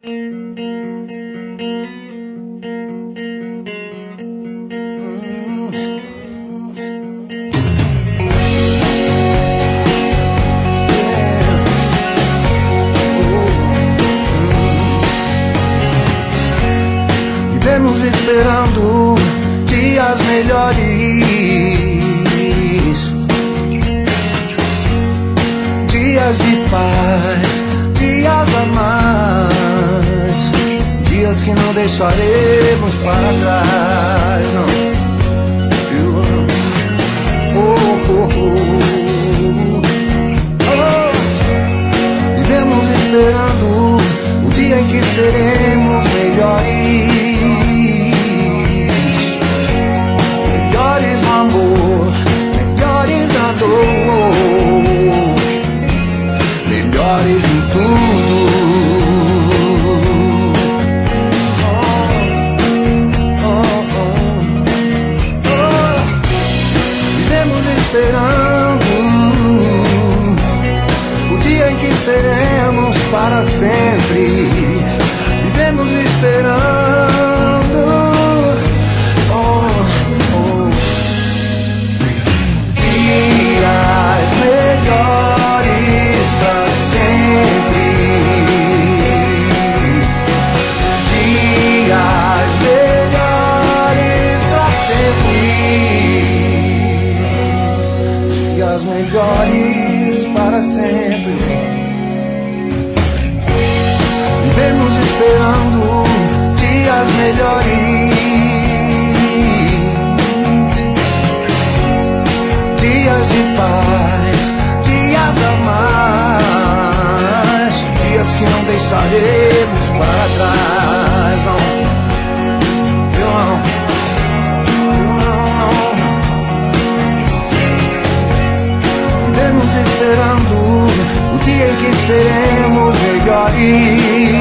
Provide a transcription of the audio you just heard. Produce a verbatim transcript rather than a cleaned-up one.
Vivemos esperando dias melhores, dias de paz, dias a mais, dias que não deixaremos para trás, não. Eu, oh, oh, oh, oh. Vivemos esperando o dia em que seremos melhores, melhores no amor, melhores na dor, melhores em tudo. Oh, oh, oh, oh. Vivemos esperando o dia em que seremos para sempre. Vivemos esperando oh, oh. dias melhores para sempre, dias melhores para sempre, dias melhores para sempre. Vivemos esperando dias melhores, dias de paz, dias a mais, dias que não deixaremos para trás, não. Eu não, eu não, não. Vivemos esperando o dia em que seremos melhores,